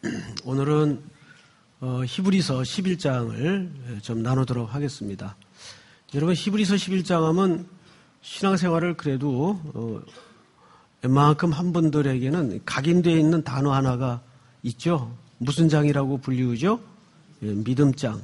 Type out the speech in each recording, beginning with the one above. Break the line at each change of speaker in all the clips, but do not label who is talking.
오늘은 히브리서 11장을 좀 나누도록 하겠습니다. 여러분, 히브리서 11장 하면 신앙생활을 그래도 웬만큼 한 분들에게는 각인되어 있는 단어 하나가 있죠. 무슨 장이라고 불리우죠? 믿음장.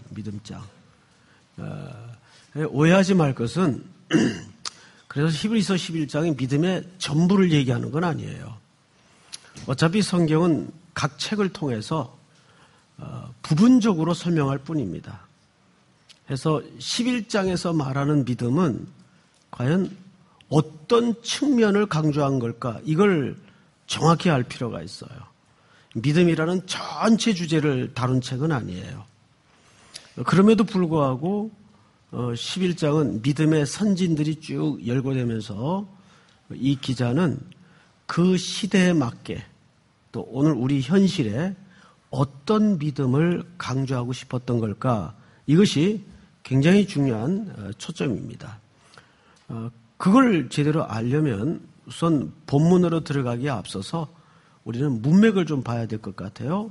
오해하지 말 것은 그래서 히브리서 11장이 믿음의 전부를 얘기하는 건 아니에요. 어차피 성경은 각 책을 통해서 부분적으로 설명할 뿐입니다. 그래서 11장에서 말하는 믿음은 과연 어떤 측면을 강조한 걸까? 이걸 정확히 알 필요가 있어요. 믿음이라는 전체 주제를 다룬 책은 아니에요. 그럼에도 불구하고 11장은 믿음의 선진들이 쭉 열거되면서 이 기자는 그 시대에 맞게 또 오늘 우리 현실에 어떤 믿음을 강조하고 싶었던 걸까? 이것이 굉장히 중요한 초점입니다. 그걸 제대로 알려면 우선 본문으로 들어가기에 앞서서 우리는 문맥을 좀 봐야 될 것 같아요.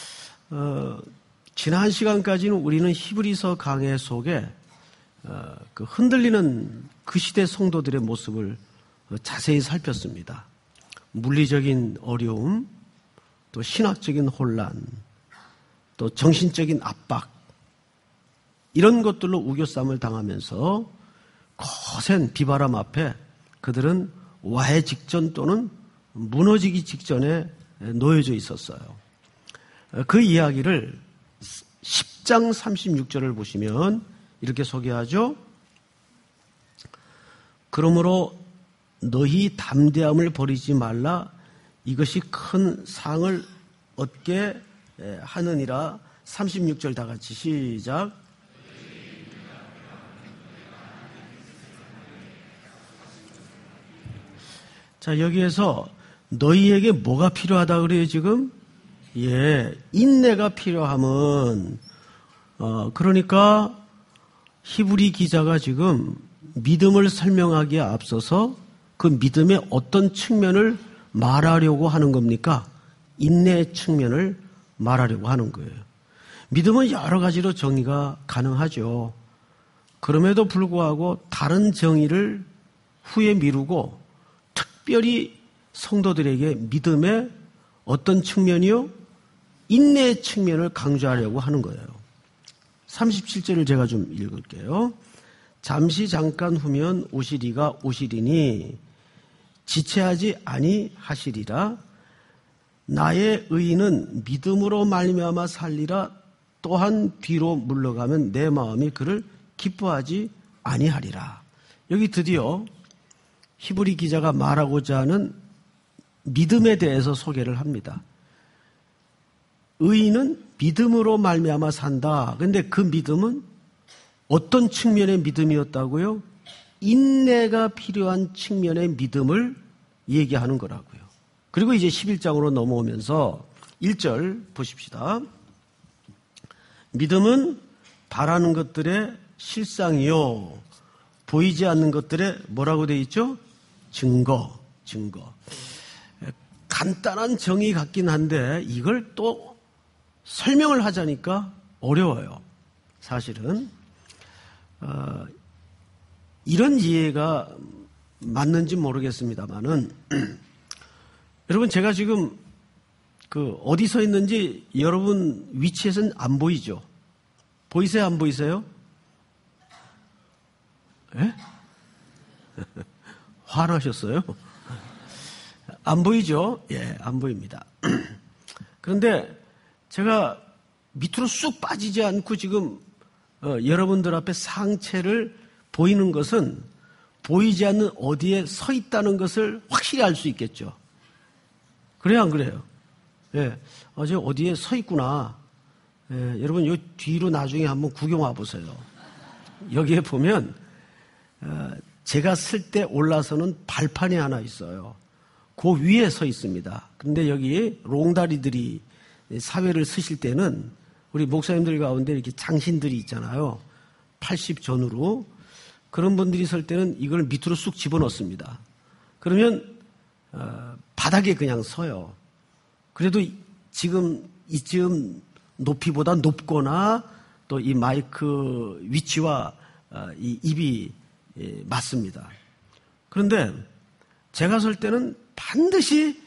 지난 시간까지는 우리는 히브리서 강해 속에 그 흔들리는 그 시대 성도들의 모습을 자세히 살폈습니다. 물리적인 어려움, 또 신학적인 혼란, 또 정신적인 압박, 이런 것들로 우겨쌈을 당하면서 거센 비바람 앞에 그들은 와해 직전 또는 무너지기 직전에 놓여져 있었어요. 그 이야기를 10장 36절을 보시면 이렇게 소개하죠. 그러므로 너희 담대함을 버리지 말라. 이것이 큰 상을 얻게 하느니라. 36절 다 같이 시작. 자, 여기에서 너희에게 뭐가 필요하다 그래요, 지금? 인내가 필요함은, 그러니까 히브리 기자가 지금 믿음을 설명하기에 앞서서 그 믿음의 어떤 측면을 말하려고 하는 겁니까? 인내의 측면을 말하려고 하는 거예요. 믿음은 여러 가지로 정의가 가능하죠. 그럼에도 불구하고 다른 정의를 후에 미루고 특별히 성도들에게 믿음의 어떤 측면이요? 인내의 측면을 강조하려고 하는 거예요. 37절을 제가 좀 읽을게요. 잠시 잠깐 후면 오시리가 오시리니 지체하지 아니하시리라. 나의 의인은 믿음으로 말미암아 살리라. 또한 뒤로 물러가면 내 마음이 그를 기뻐하지 아니하리라. 여기 드디어 히브리 기자가 말하고자 하는 믿음에 대해서 소개를 합니다. 의인은 믿음으로 말미암아 산다. 그런데 그 믿음은 어떤 측면의 믿음이었다고요? 인내가 필요한 측면의 믿음을 얘기하는 거라고요. 그리고 이제 11장으로 넘어오면서 1절 보십시다. 믿음은 바라는 것들의 실상이요, 보이지 않는 것들의 뭐라고 되어 있죠? 증거. 간단한 정의 같긴 한데 이걸 또 설명을 하자니까 어려워요. 사실은 이런 이해가 맞는지 모르겠습니다만은 여러분, 제가 지금 어디 서 있는지 여러분 위치에서는 안 보이죠? 보이세요? 안 보이세요? 예? 화나셨어요? 안 보이죠? 예, 안 보입니다. 그런데 제가 밑으로 쑥 빠지지 않고 지금 여러분들 앞에 상체를 보이는 것은 보이지 않는 어디에 서 있다는 것을 확실히 알 수 있겠죠. 그래요, 안 그래요? 예, 제가 어디에 서 있구나. 예, 여러분, 요 뒤로 나중에 한번 구경 와 보세요. 여기에 보면 제가 쓸 때 올라서는 발판이 하나 있어요. 그 위에 서 있습니다. 그런데 여기 롱다리들이 사회를 쓰실 때는 우리 목사님들 가운데 이렇게 장신들이 있잖아요. 80 전후로. 그런 분들이 설 때는 이걸 밑으로 쑥 집어넣습니다. 그러면 바닥에 그냥 서요. 그래도 이쯤 높이보다 높거나 또 이 마이크 위치와 이 입이 맞습니다. 그런데 제가 설 때는 반드시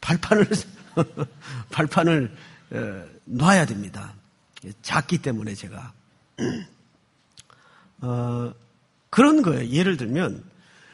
발판을 놔야 됩니다. 작기 때문에 제가. 그런 거예요. 예를 들면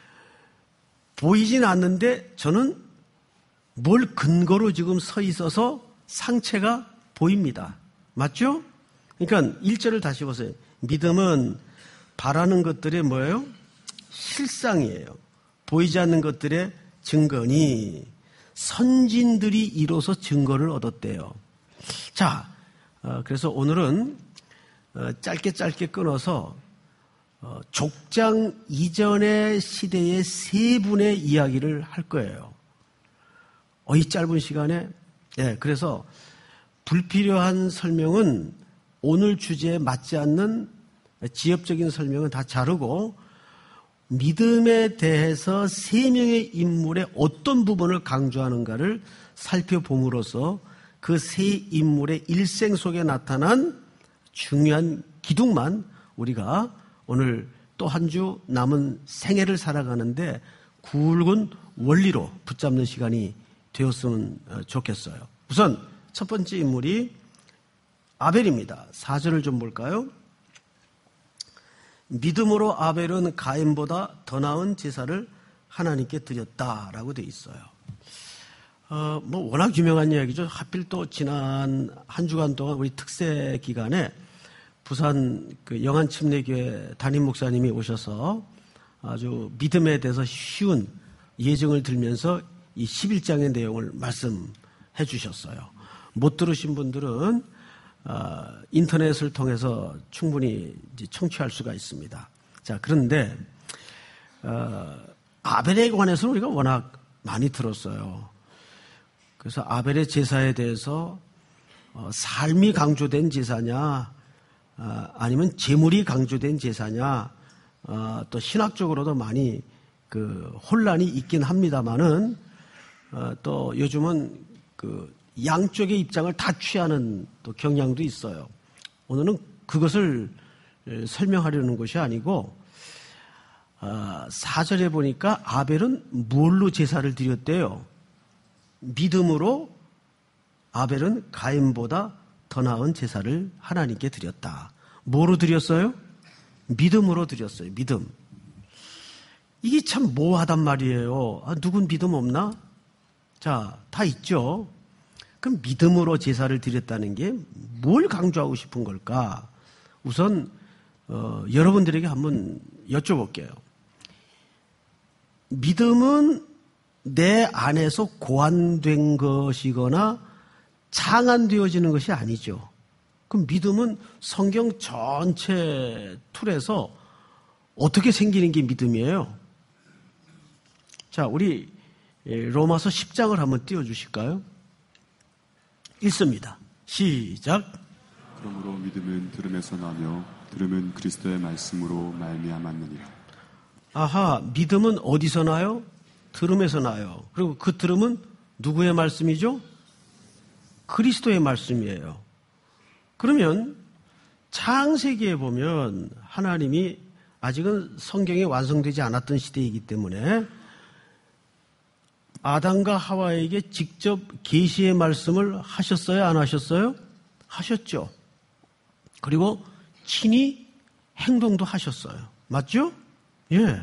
보이진 않는데 저는 뭘 근거로 지금 서 있어서 상체가 보입니다. 맞죠? 그러니까 1절을 다시 보세요. 믿음은 바라는 것들의 뭐예요? 실상이에요. 보이지 않는 것들의 증거니 선진들이 이로써 증거를 얻었대요. 자, 그래서 오늘은 짧게 끊어서 족장 이전의 시대의 세 분의 이야기를 할 거예요. 이 짧은 시간에. 그래서 불필요한 설명은 오늘 주제에 맞지 않는 지엽적인 설명은 다 자르고 믿음에 대해서 세 명의 인물의 어떤 부분을 강조하는가를 살펴봄으로써 그 세 인물의 일생 속에 나타난 중요한 기둥만 우리가 오늘 또 한 주 남은 생애를 살아가는데 굵은 원리로 붙잡는 시간이 되었으면 좋겠어요. 우선 첫 번째 인물이 아벨입니다. 4절을 좀 볼까요? 믿음으로 아벨은 가인보다 더 나은 제사를 하나님께 드렸다라고 되어 있어요. 워낙 유명한 이야기죠. 하필 또 지난 한 주간 동안 우리 특세 기간에 부산 그 영안침례교회 담임 목사님이 오셔서 아주 믿음에 대해서 쉬운 예증을 들면서 이 11장의 내용을 말씀해 주셨어요. 못 들으신 분들은 인터넷을 통해서 충분히 이제 청취할 수가 있습니다. 자, 그런데 아벨에 관해서는 우리가 워낙 많이 들었어요. 그래서 아벨의 제사에 대해서 삶이 강조된 제사냐, 아니면 재물이 강조된 제사냐, 또 신학적으로도 많이 그 혼란이 있긴 합니다만은 또 요즘은 그 양쪽의 입장을 다 취하는 또 경향도 있어요. 오늘은 그것을 설명하려는 것이 아니고 4절에 보니까 아벨은 뭘로 제사를 드렸대요? 믿음으로 아벨은 가인보다 더 나은 제사를 하나님께 드렸다. 뭐로 드렸어요? 믿음으로 드렸어요. 믿음. 이게 참 모호하단 말이에요. 누군 믿음 없나? 자, 다 있죠. 그럼 믿음으로 제사를 드렸다는 게 뭘 강조하고 싶은 걸까? 우선 여러분들에게 한번 여쭤볼게요. 믿음은 내 안에서 고안된 것이거나 창안되어지는 것이 아니죠. 그럼 믿음은 성경 전체 틀에서 어떻게 생기는 게 믿음이에요? 자, 우리 로마서 10장을 한번 띄워주실까요? 읽습니다. 시작.
그러므로 믿음은 들음에서 나며 들음은 그리스도의 말씀으로 말미암았느니라.
아하, 믿음은 어디서 나요? 들음에서 나요. 그리고 그 들음은 누구의 말씀이죠? 그리스도의 말씀이에요. 그러면 창세기에 보면 하나님이 아직은 성경이 완성되지 않았던 시대이기 때문에 아담과 하와에게 직접 계시의 말씀을 하셨어요? 안 하셨어요? 하셨죠. 그리고 친히 행동도 하셨어요. 맞죠? 예.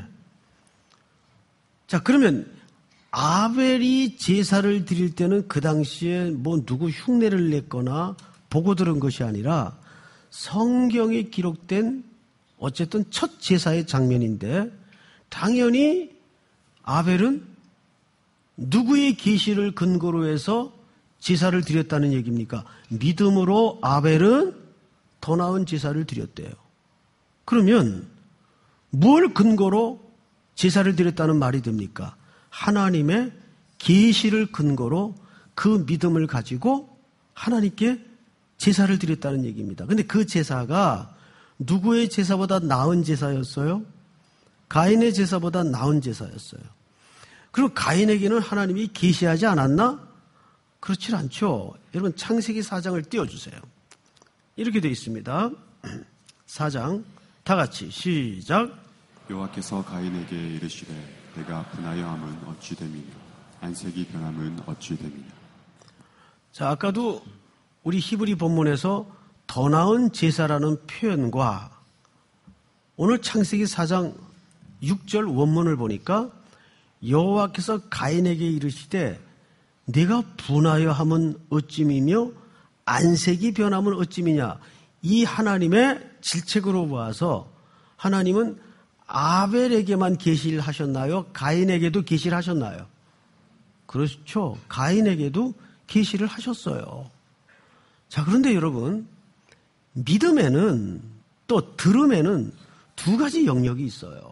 자, 그러면 아벨이 제사를 드릴 때는 그 당시에 누구 흉내를 냈거나 보고 들은 것이 아니라 성경에 기록된 어쨌든 첫 제사의 장면인데 당연히 아벨은 누구의 계시를 근거로 해서 제사를 드렸다는 얘기입니까? 믿음으로 아벨은 더 나은 제사를 드렸대요. 그러면 뭘 근거로 제사를 드렸다는 말이 됩니까? 하나님의 계시를 근거로 그 믿음을 가지고 하나님께 제사를 드렸다는 얘기입니다. 그런데 그 제사가 누구의 제사보다 나은 제사였어요? 가인의 제사보다 나은 제사였어요. 그리고 가인에게는 하나님이 계시하지 않았나? 그렇지 않죠. 여러분 창세기 4장을 띄워주세요. 이렇게 되어 있습니다. 4장 다 같이 시작.
여호와께서 가인에게 이르시되 내가 분하여 함은 어찌 됨이냐 안색이 변함은 어찌 됨이냐.
자, 아까도 우리 히브리 본문에서 더 나은 제사라는 표현과 오늘 창세기 4장 6절 원문을 보니까 여호와께서 가인에게 이르시되 네가 분하여 함은 어찌미며 안색이 변함은 어찌미냐. 이 하나님의 질책으로 보아서 하나님은 아벨에게만 계시를 하셨나요? 가인에게도 계시를 하셨나요? 그렇죠. 가인에게도 계시를 하셨어요. 자, 그런데 여러분, 믿음에는 또 들음에는 두 가지 영역이 있어요.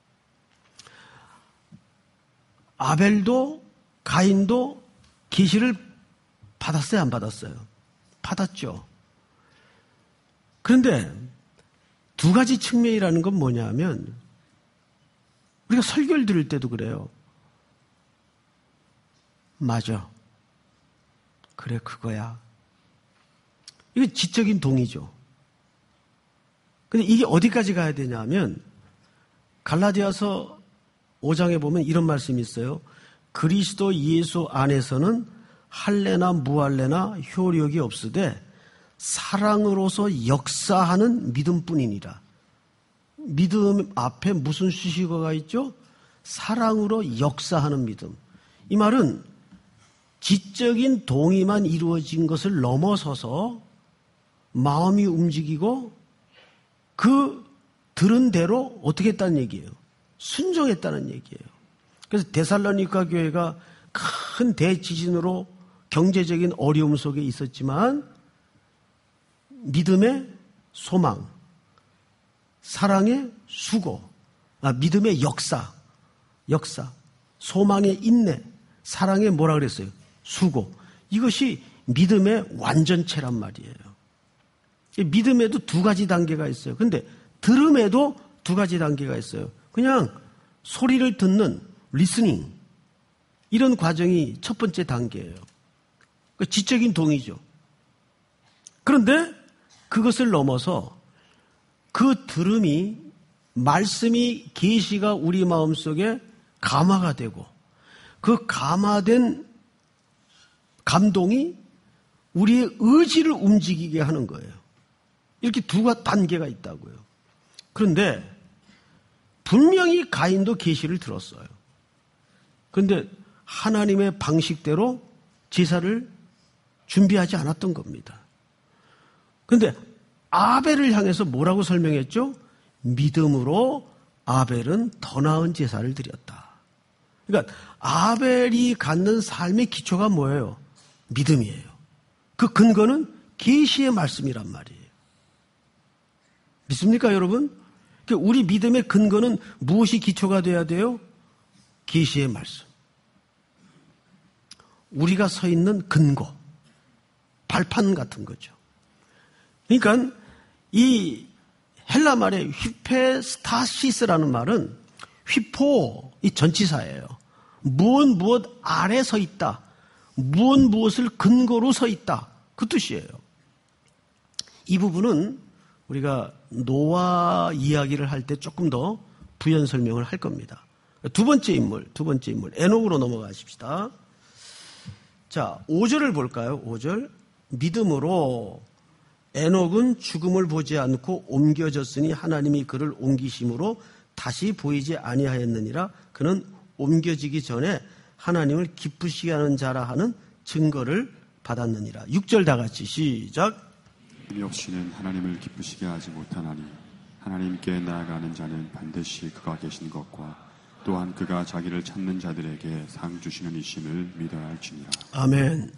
아벨도 가인도 계시를 받았어요, 안 받았어요? 받았죠. 그런데 두 가지 측면이라는 건 뭐냐면 우리가 설교를 들을 때도 그래요. 맞아. 그래, 그거야. 이거 지적인 동의죠. 근데 이게 어디까지 가야 되냐면 갈라디아서 5장에 보면 이런 말씀이 있어요. 그리스도 예수 안에서는 할례나 무할례나 효력이 없으되 사랑으로서 역사하는 믿음뿐이니라. 믿음 앞에 무슨 수식어가 있죠? 사랑으로 역사하는 믿음. 이 말은 지적인 동의만 이루어진 것을 넘어서서 마음이 움직이고 그 들은 대로 어떻게 했다는 얘기예요? 순종했다는 얘기예요. 그래서 데살로니가 교회가 큰 대지진으로 경제적인 어려움 속에 있었지만 믿음의 소망, 사랑의 수고, 믿음의 역사, 소망의 인내, 사랑의 뭐라 그랬어요? 수고. 이것이 믿음의 완전체란 말이에요. 믿음에도 두 가지 단계가 있어요. 그런데 들음에도 두 가지 단계가 있어요. 그냥 소리를 듣는 리스닝, 이런 과정이 첫 번째 단계예요. 지적인 동의죠. 그런데 그것을 넘어서 그 들음이, 말씀이, 계시가 우리 마음속에 감화가 되고 그 감화된 감동이 우리의 의지를 움직이게 하는 거예요. 이렇게 두 단계가 있다고요. 그런데 분명히 가인도 계시를 들었어요. 그런데 하나님의 방식대로 제사를 준비하지 않았던 겁니다. 그런데 아벨을 향해서 뭐라고 설명했죠? 믿음으로 아벨은 더 나은 제사를 드렸다. 그러니까 아벨이 갖는 삶의 기초가 뭐예요? 믿음이에요. 그 근거는 계시의 말씀이란 말이에요. 믿습니까, 여러분? 우리 믿음의 근거는 무엇이 기초가 돼야 돼요? 계시의 말씀. 우리가 서 있는 근거, 발판 같은 거죠. 그러니까 이 헬라 말의 휘페스타시스라는 말은 휘포, 이 전치사예요. 무엇 아래 서 있다. 무엇을 근거로 서 있다. 그 뜻이에요. 이 부분은 우리가 노아 이야기를 할 때 조금 더 부연 설명을 할 겁니다. 두 번째 인물, 에녹으로 넘어가십시다. 자, 5절을 볼까요? 5절. 믿음으로 에녹은 죽음을 보지 않고 옮겨졌으니 하나님이 그를 옮기심으로 다시 보이지 아니하였느니라. 그는 옮겨지기 전에 하나님을 기쁘시게 하는 자라 하는 증거를 받았느니라. 6절 다 같이 시작.
믿음이 없이는 하나님을 기쁘시게 하지 못하나니 하나님께 나아가는 자는 반드시 그가 계신 것과 또한 그가 자기를 찾는 자들에게 상 주시는 이심을 믿어야 할지니라. 아멘.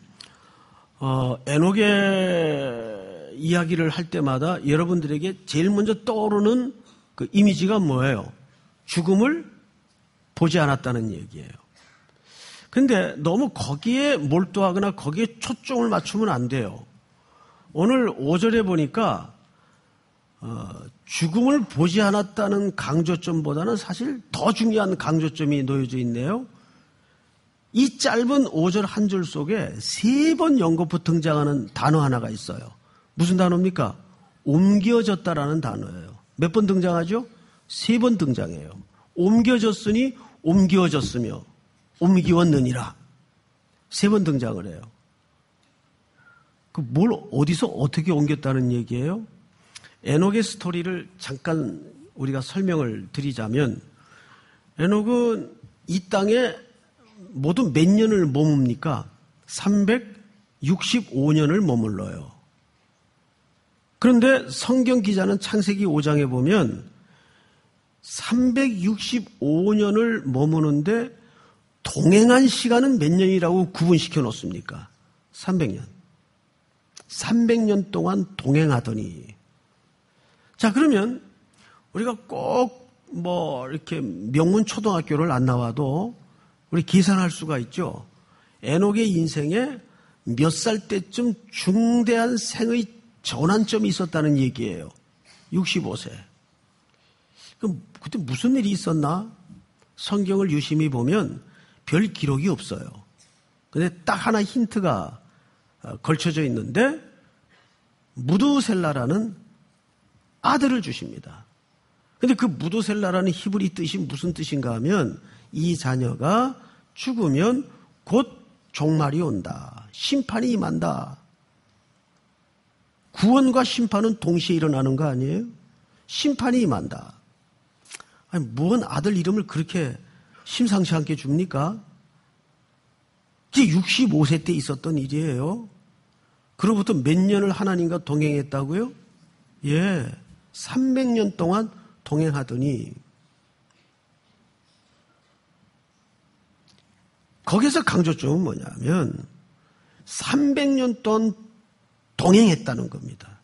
에녹의 이야기를 할 때마다 여러분들에게 제일 먼저 떠오르는 그 이미지가 뭐예요? 죽음을 보지 않았다는 얘기예요. 근데 너무 거기에 몰두하거나 거기에 초점을 맞추면 안 돼요. 오늘 5절에 보니까 죽음을 보지 않았다는 강조점보다는 사실 더 중요한 강조점이 놓여져 있네요. 이 짧은 5절 한 줄 속에 3번 연거푸 등장하는 단어 하나가 있어요. 무슨 단어입니까? 옮겨졌다라는 단어예요. 몇 번 등장하죠? 3번 등장해요. 옮겨졌으니 옮겨졌으며 옮기웠느니라. 3번 등장을 해요. 뭘 어디서 어떻게 옮겼다는 얘기예요? 에녹의 스토리를 잠깐 우리가 설명을 드리자면, 에녹은 이 땅에 모두 몇 년을 머뭅니까? 365년을 머물러요. 그런데 성경 기자는 창세기 5장에 보면 365년을 머무는데 동행한 시간은 몇 년이라고 구분시켜 놓습니까? 300년. 300년 동안 동행하더니. 자, 그러면 우리가 꼭 이렇게 명문 초등학교를 안 나와도 우리 계산할 수가 있죠. 에녹의 인생에 몇 살 때쯤 중대한 생의 전환점이 있었다는 얘기예요. 65세. 그럼 그때 무슨 일이 있었나? 성경을 유심히 보면 별 기록이 없어요. 근데 딱 하나 힌트가 걸쳐져 있는데, 무두셀라라는 아들을 주십니다. 근데 그 무두셀라라는 히브리 뜻이 무슨 뜻인가 하면, 이 자녀가 죽으면 곧 종말이 온다. 심판이 임한다. 구원과 심판은 동시에 일어나는 거 아니에요? 심판이 임한다. 아니, 뭔 아들 이름을 그렇게 심상치 않게 줍니까? 이게 65세 때 있었던 일이에요. 그로부터 몇 년을 하나님과 동행했다고요? 예, 300년 동안 동행하더니, 거기서 강조점은 뭐냐면 300년 동안 동행했다는 겁니다.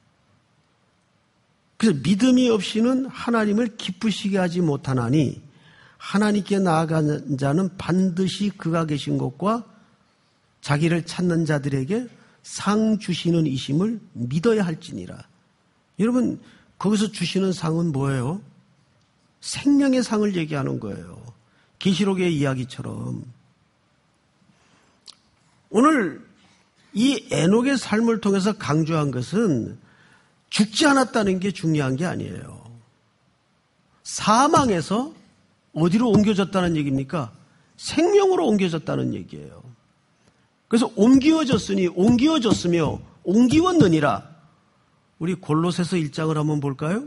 그래서 믿음이 없이는 하나님을 기쁘시게 하지 못하나니 하나님께 나아가는 자는 반드시 그가 계신 곳과 자기를 찾는 자들에게 상 주시는 이심을 믿어야 할지니라. 여러분, 거기서 주시는 상은 뭐예요? 생명의 상을 얘기하는 거예요. 계시록의 이야기처럼. 오늘 이 에녹의 삶을 통해서 강조한 것은 죽지 않았다는 게 중요한 게 아니에요. 사망에서 어디로 옮겨졌다는 얘기입니까? 생명으로 옮겨졌다는 얘기예요. 그래서 옮겨졌으니 옮겨졌으며 옮기웠느니라. 우리 골로새서 1장을 한번 볼까요?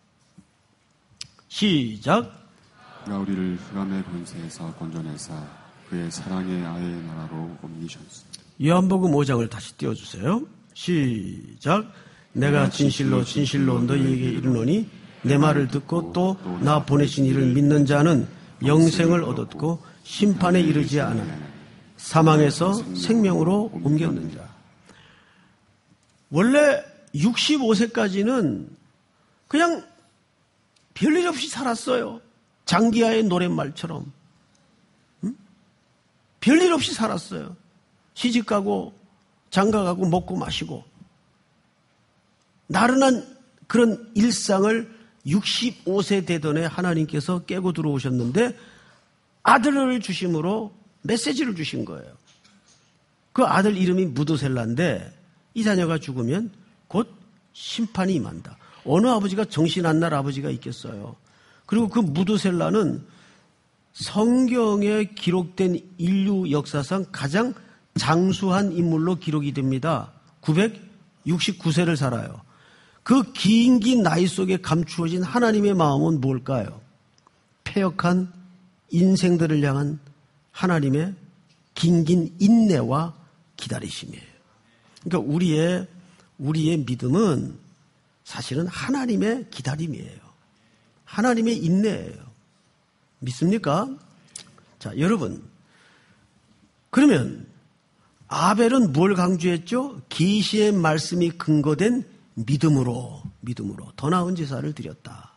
시작.
그가 우리를 흑암의 권세에서 건져내사 그의 사랑의 아의 나라로 옮기셨습니다.
요한복음 5장을 다시 띄워주세요. 시작. 내가 진실로 너희에게 이르노니 내 말을 듣고 또 나 보내신 이를 믿는 자는 영생을 얻었고 심판에 이르지 않아 사망에서 생명으로 옮겼는 자. 원래 65세까지는 그냥 별일 없이 살았어요. 장기하의 노랫말처럼. 별일 없이 살았어요. 시집가고 장가가고 먹고 마시고 나른한 그런 일상을 65세 되던 해 하나님께서 깨고 들어오셨는데 아들을 주심으로 메시지를 주신 거예요. 그 아들 이름이 무두셀라인데 이 자녀가 죽으면 곧 심판이 임한다. 어느 아버지가 정신 안 날 아버지가 있겠어요. 그리고 그 무두셀라는 성경에 기록된 인류 역사상 가장 장수한 인물로 기록이 됩니다. 969세를 살아요. 그 긴 나이 속에 감추어진 하나님의 마음은 뭘까요? 패역한 인생들을 향한 하나님의 긴 인내와 기다리심이에요. 그러니까 우리의 믿음은 사실은 하나님의 기다림이에요. 하나님의 인내예요. 믿습니까? 자, 여러분. 그러면 아벨은 뭘 강조했죠? 계시의 말씀이 근거된 믿음으로 더 나은 제사를 드렸다.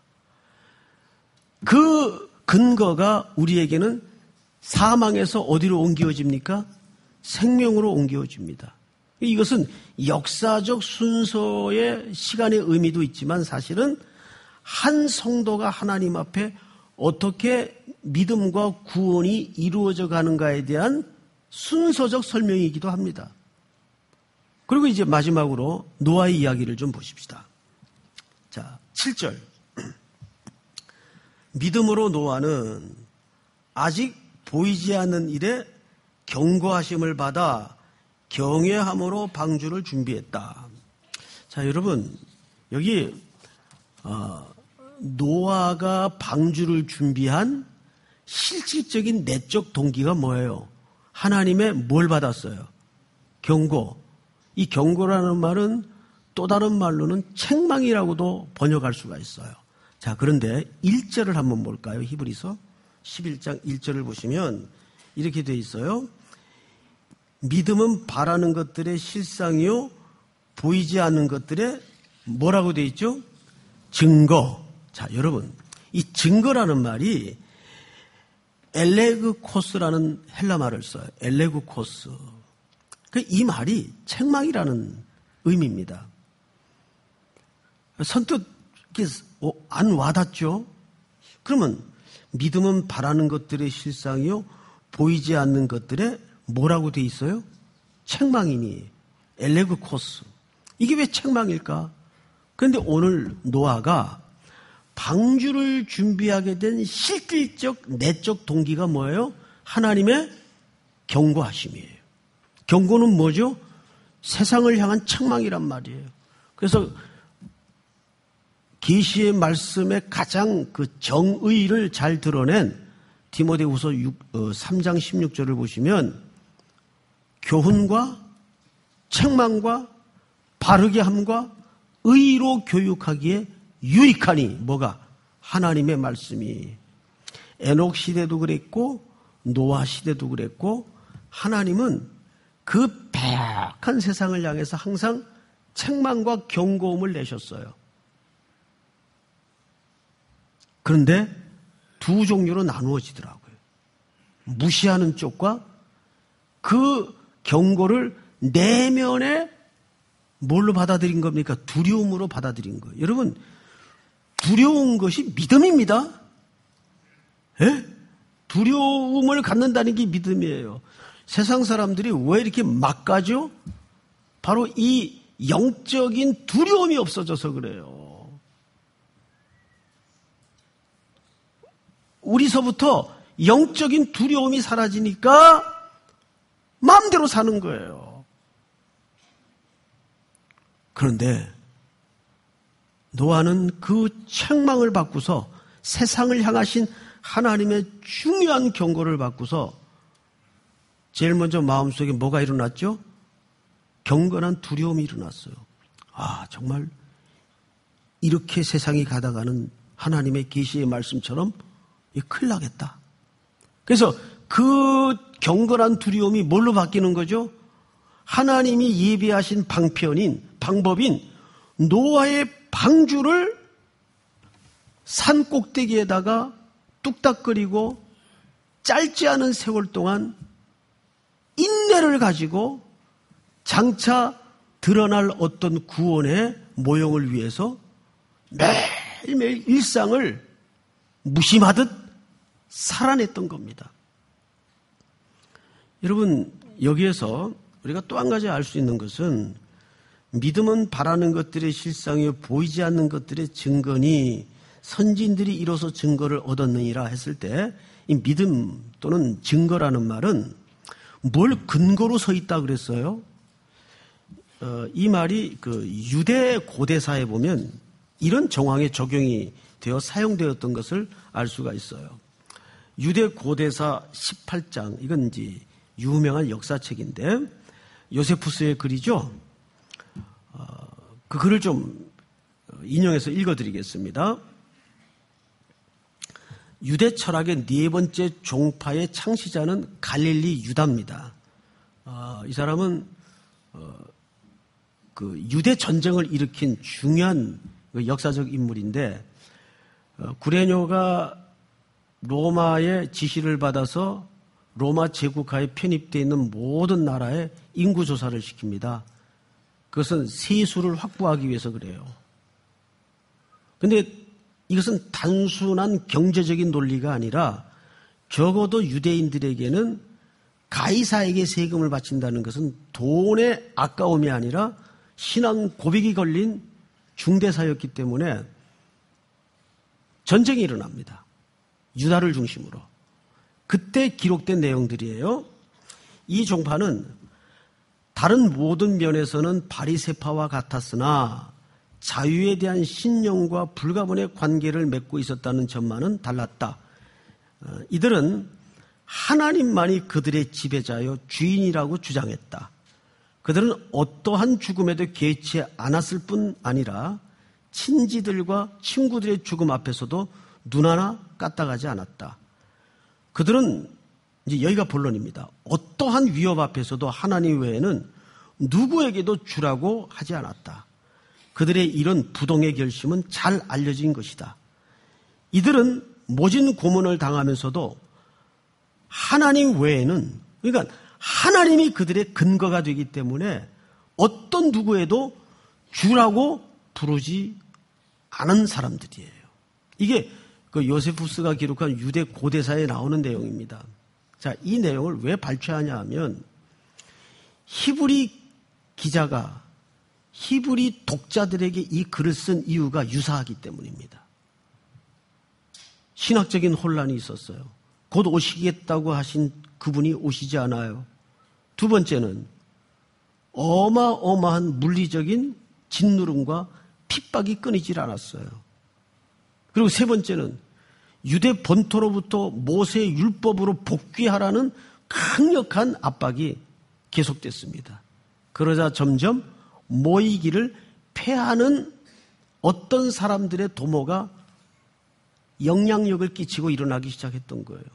그 근거가 우리에게는 사망에서 어디로 옮겨집니까? 생명으로 옮겨집니다. 이것은 역사적 순서의 시간의 의미도 있지만 사실은 한 성도가 하나님 앞에 어떻게 믿음과 구원이 이루어져 가는가에 대한 순서적 설명이기도 합니다. 그리고 이제 마지막으로 노아의 이야기를 좀 보십시다. 자, 7절. 믿음으로 노아는 아직 보이지 않는 일에 경고하심을 받아 경외함으로 방주를 준비했다. 자, 여러분, 여기 노아가 방주를 준비한 실질적인 내적 동기가 뭐예요? 하나님의 뭘 받았어요? 경고. 이 경고라는 말은 또 다른 말로는 책망이라고도 번역할 수가 있어요. 자, 그런데 1절을 한번 볼까요? 히브리서 11장 1절을 보시면 이렇게 되어 있어요. 믿음은 바라는 것들의 실상이요 보이지 않는 것들의 뭐라고 되어 있죠? 증거. 자, 여러분, 이 증거라는 말이 엘레그코스라는 헬라 말을 써요. 엘레그코스. 이 말이 책망이라는 의미입니다. 선뜻 안 와닿죠? 그러면 믿음은 바라는 것들의 실상이요 보이지 않는 것들의 뭐라고 돼 있어요? 책망이니 엘레그코스. 이게 왜 책망일까? 그런데 오늘 노아가 방주를 준비하게 된 실질적 내적 동기가 뭐예요? 하나님의 경고하심이에요. 경고는 뭐죠? 세상을 향한 책망이란 말이에요. 그래서 계시의 말씀에 가장 그 정의를 잘 드러낸 디모데후서 3장 16절을 보시면 교훈과 책망과 바르게 함과 의로 교육하기에 유익하니 뭐가? 하나님의 말씀이. 에녹 시대도 그랬고 노아 시대도 그랬고 하나님은 그 배악한 세상을 향해서 항상 책망과 경고음을 내셨어요. 그런데 두 종류로 나누어지더라고요. 무시하는 쪽과 그 경고를 내면에 뭘로 받아들인 겁니까? 두려움으로 받아들인 거예요. 여러분, 두려운 것이 믿음입니다. 예? 두려움을 갖는다는 게 믿음이에요. 세상 사람들이 왜 이렇게 막 가죠? 바로 이 영적인 두려움이 없어져서 그래요. 우리서부터 영적인 두려움이 사라지니까 마음대로 사는 거예요. 그런데 노아는 그 책망을 받고서 세상을 향하신 하나님의 중요한 경고를 받고서 제일 먼저 마음속에 뭐가 일어났죠? 경건한 두려움이 일어났어요. 아, 정말 이렇게 세상이 가다가는 하나님의 계시의 말씀처럼 큰일 나겠다. 그래서 그 경건한 두려움이 뭘로 바뀌는 거죠? 하나님이 예비하신 방법인 노아의 방주를 산 꼭대기에다가 뚝딱거리고 짧지 않은 세월 동안 인내를 가지고 장차 드러날 어떤 구원의 모형을 위해서 매일매일 일상을 무심하듯 살아냈던 겁니다. 여러분, 여기에서 우리가 또 한 가지 알 수 있는 것은 믿음은 바라는 것들의 실상이요 보이지 않는 것들의 증거니 선진들이 이로써 증거를 얻었느니라 했을 때 이 믿음 또는 증거라는 말은 뭘 근거로 서 있다 그랬어요? 이 말이 그 유대 고대사에 보면 이런 정황에 적용이 되어 사용되었던 것을 알 수가 있어요. 유대 고대사 18장, 이건 이제 유명한 역사책인데 요세푸스의 글이죠. 그 글을 좀 인용해서 읽어드리겠습니다. 유대 철학의 네 번째 종파의 창시자는 갈릴리 유다입니다. 이 사람은 그 유대 전쟁을 일으킨 중요한 역사적 인물인데 구레뇨가 로마의 지시를 받아서 로마 제국하에 편입되어 있는 모든 나라에 인구조사를 시킵니다. 그것은 세수를 확보하기 위해서 그래요. 그런데 이것은 단순한 경제적인 논리가 아니라 적어도 유대인들에게는 가이사에게 세금을 바친다는 것은 돈의 아까움이 아니라 신앙 고백이 걸린 중대사였기 때문에 전쟁이 일어납니다. 유다를 중심으로. 그때 기록된 내용들이에요. 이 종파는 다른 모든 면에서는 바리새파와 같았으나 자유에 대한 신념과 불가분의 관계를 맺고 있었다는 점만은 달랐다. 이들은 하나님만이 그들의 지배자요 주인이라고 주장했다. 그들은 어떠한 죽음에도 개의치 않았을 뿐 아니라 친지들과 친구들의 죽음 앞에서도 눈 하나 까딱하지 않았다. 그들은 이제 여기가 본론입니다. 어떠한 위협 앞에서도 하나님 외에는 누구에게도 주라고 하지 않았다. 그들의 이런 부동의 결심은 잘 알려진 것이다. 이들은 모진 고문을 당하면서도 하나님 외에는, 그러니까 하나님이 그들의 근거가 되기 때문에 어떤 누구에도 주라고 부르지 않은 사람들이에요. 이게 그 요세푸스가 기록한 유대 고대사에 나오는 내용입니다. 자, 이 내용을 왜 발췌하냐 하면 히브리 기자가 히브리 독자들에게 이 글을 쓴 이유가 유사하기 때문입니다. 신학적인 혼란이 있었어요. 곧 오시겠다고 하신 그분이 오시지 않아요. 두 번째는 어마어마한 물리적인 짓누름과 핍박이 끊이질 않았어요. 그리고 세 번째는 유대 본토로부터 모세의 율법으로 복귀하라는 강력한 압박이 계속됐습니다. 그러자 점점 모이기를 패하는 어떤 사람들의 도모가 영향력을 끼치고 일어나기 시작했던 거예요.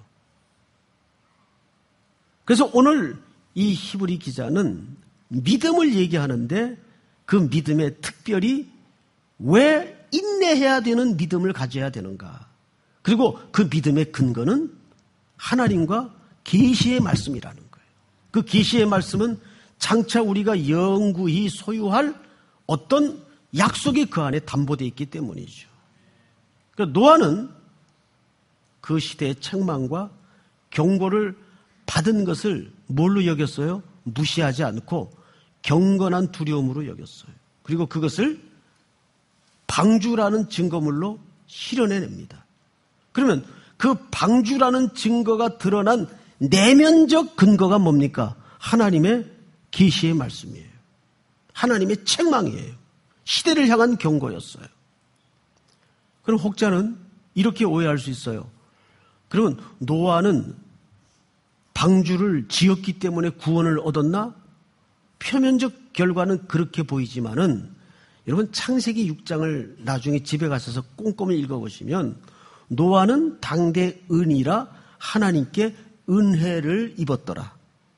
그래서 오늘 이 히브리 기자는 믿음을 얘기하는데 그 믿음에 특별히 왜 인내해야 되는 믿음을 가져야 되는가. 그리고 그 믿음의 근거는 하나님과 계시의 말씀이라는 거예요. 그 계시의 말씀은 장차 우리가 영구히 소유할 어떤 약속이 그 안에 담보되어 있기 때문이죠. 그러니까 노아는 그 시대의 책망과 경고를 받은 것을 뭘로 여겼어요? 무시하지 않고 경건한 두려움으로 여겼어요. 그리고 그것을 방주라는 증거물로 실현해냅니다. 그러면 그 방주라는 증거가 드러난 내면적 근거가 뭡니까? 하나님의 계시의 말씀이에요. 하나님의 책망이에요. 시대를 향한 경고였어요. 그럼 혹자는 이렇게 오해할 수 있어요. 그러면 노아는 방주를 지었기 때문에 구원을 얻었나? 표면적 결과는 그렇게 보이지만은 여러분 창세기 6장을 나중에 집에 가셔서 꼼꼼히 읽어보시면 노아는 당대 은이라 하나님께 은혜를 입었더라.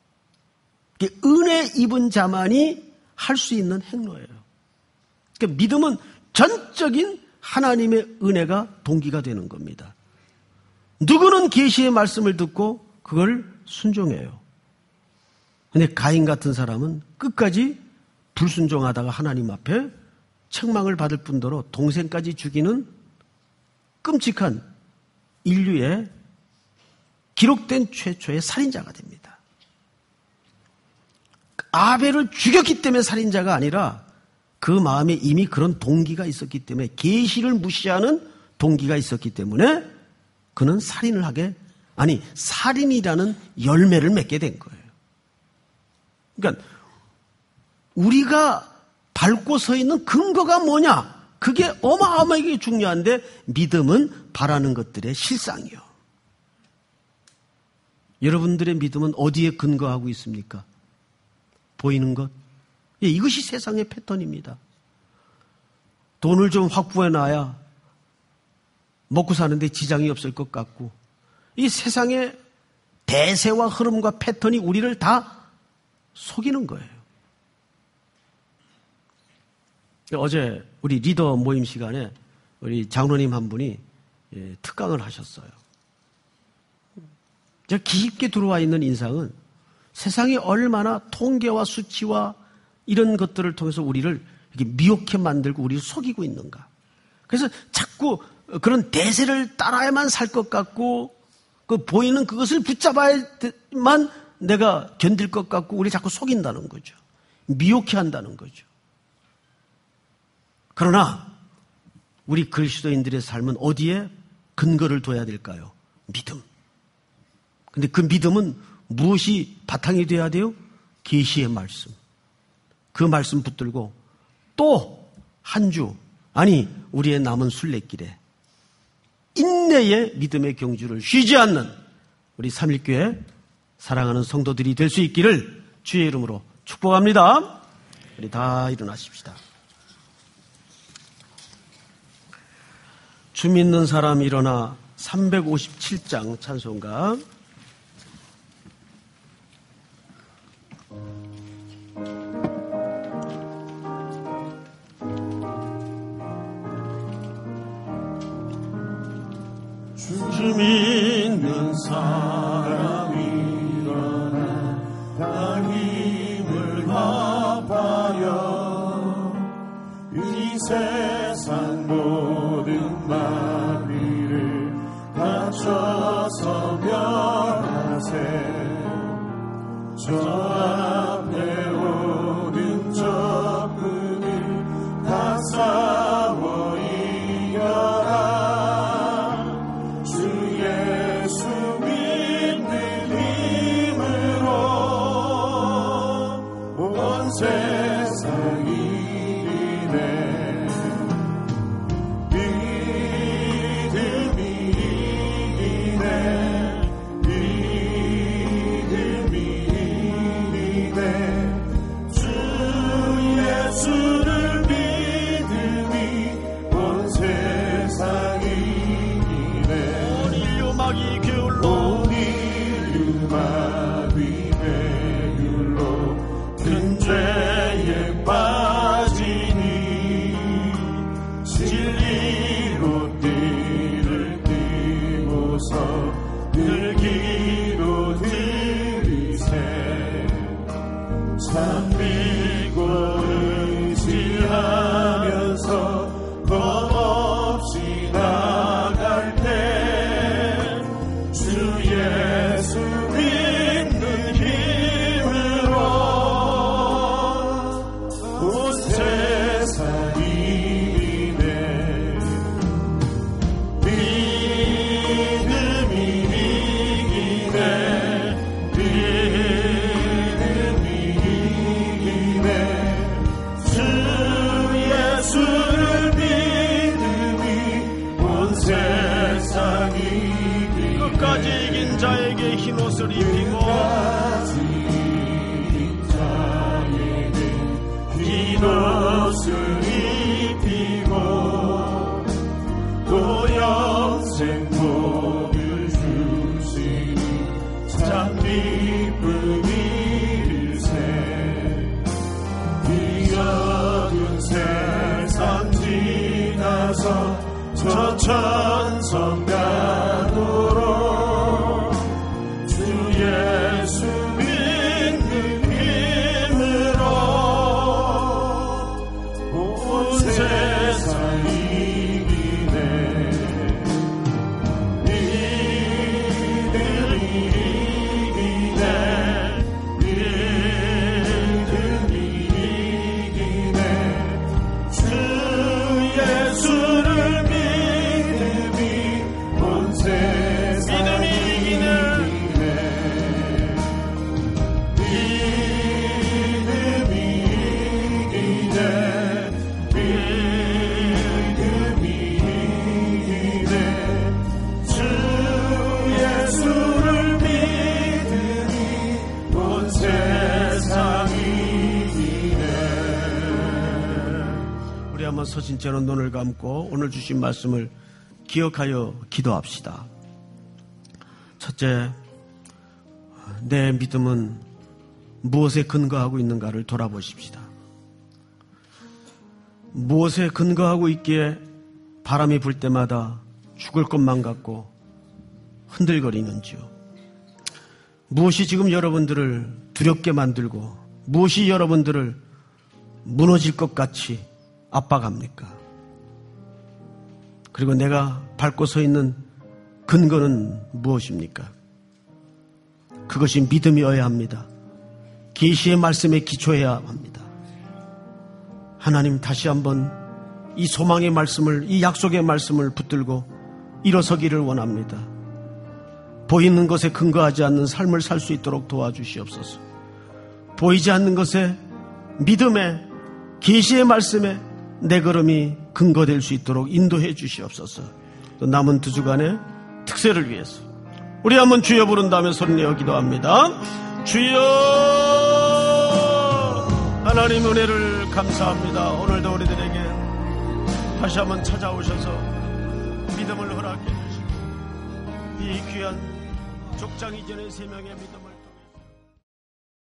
은혜 입은 자만이 할 수 있는 행로예요. 그러니까 믿음은 전적인 하나님의 은혜가 동기가 되는 겁니다. 누구는 계시의 말씀을 듣고 그걸 순종해요. 그런데 가인 같은 사람은 끝까지 불순종하다가 하나님 앞에 책망을 받을 뿐더러 동생까지 죽이는 끔찍한 인류의 기록된 최초의 살인자가 됩니다. 아벨을 죽였기 때문에 살인자가 아니라 그 마음에 이미 그런 동기가 있었기 때문에 계시를 무시하는 동기가 있었기 때문에 그는 살인이라는 열매를 맺게 된 거예요. 그러니까 우리가 밟고 서 있는 근거가 뭐냐? 그게 어마어마하게 중요한데 믿음은 바라는 것들의 실상이요. 여러분들의 믿음은 어디에 근거하고 있습니까? 보이는 것. 이것이 세상의 패턴입니다. 돈을 좀 확보해놔야 먹고 사는데 지장이 없을 것 같고 이 세상의 대세와 흐름과 패턴이 우리를 다 속이는 거예요. 어제 우리 리더 모임 시간에 우리 장로님 한 분이 특강을 하셨어요. 제가 깊게 들어와 있는 인상은 세상이 얼마나 통계와 수치와 이런 것들을 통해서 우리를 이렇게 미혹해 만들고 우리를 속이고 있는가. 그래서 자꾸 그런 대세를 따라야만 살 것 같고 그 보이는 그것을 붙잡아야만 내가 견딜 것 같고 우리 자꾸 속인다는 거죠. 미혹해 한다는 거죠. 그러나 우리 그리스도인들의 삶은 어디에 근거를 둬야 될까요? 믿음. 근데 그 믿음은 무엇이 바탕이 돼야 돼요? 계시의 말씀. 그 말씀 붙들고 또 한 주, 아니 우리의 남은 순례길에 인내의 믿음의 경주를 쉬지 않는 우리 삼일교회 사랑하는 성도들이 될 수 있기를 주의 이름으로 축복합니다. 우리 다 일어나십시다. 주 믿는 사람 일어나 357장 찬송가. 주 믿는 사람 일어나 다 힘을 합하여 이 세상 모든 마귀를 다쳐서 멸하세. 저 앞에 오는 적군을 다 싸워 이겨라. 세상이 이네 믿음이 이네 믿음이 이네 주 예수를 믿음이 온 세상이 이네 온 인류 마귀 괴울로 온 인류 마귀 괴울로 큰 죄에 빠지니 진리로 띠를 띠고서 늘 기도 드리세. 참 믿고 의지하면서 겁없이 나갈 때 주 예수 믿는 힘으로 온 세상이 이네 믿음이 이기네 믿음이 이기네 주 예수를 믿음이 온 세상이 이기네 끝까지 이긴 자에게 흰옷을 입히고 흰옷을 입히고 또 영생 복을 주시니 참 기쁨일세. 이 어두운 세상 지나서 저 천성가도록 주 예수 믿는 힘으로 온 세상이 이기네 믿음이 이기네 믿음이 이기네 주 예수를 믿음이 온 세상이 이기네 믿음이 이기네 믿음이 이기네 주 예수를 믿음이 온 세상이 이기네. 우리 한번 서신 채로 눈을 감고 오늘 주신 말씀을 기억하여 기도합시다. 첫째, 내 믿음은 무엇에 근거하고 있는가를 돌아보십시다. 무엇에 근거하고 있기에 바람이 불 때마다 죽을 것만 같고 흔들거리는지요. 무엇이 지금 여러분들을 두렵게 만들고 무엇이 여러분들을 무너질 것 같이 압박합니까? 그리고 내가 밟고 서 있는 근거는 무엇입니까? 그것이 믿음이어야 합니다. 계시의 말씀에 기초해야 합니다. 하나님, 다시 한번 이 소망의 말씀을, 이 약속의 말씀을 붙들고 일어서기를 원합니다. 보이는 것에 근거하지 않는 삶을 살 수 있도록 도와주시옵소서. 보이지 않는 것에 믿음에, 계시의 말씀에 내 걸음이 근거될 수 있도록 인도해 주시옵소서. 또 남은 2주간의 특세를 위해서 우리 한번 주여 부른 다음에 소리내어 기도합니다. 주여, 하나님 은혜를 감사합니다. 오늘도 우리들에게 다시 한번 찾아오셔서 믿음을 허락해 주시고 이 귀한 족장 이전의 3명의 믿음을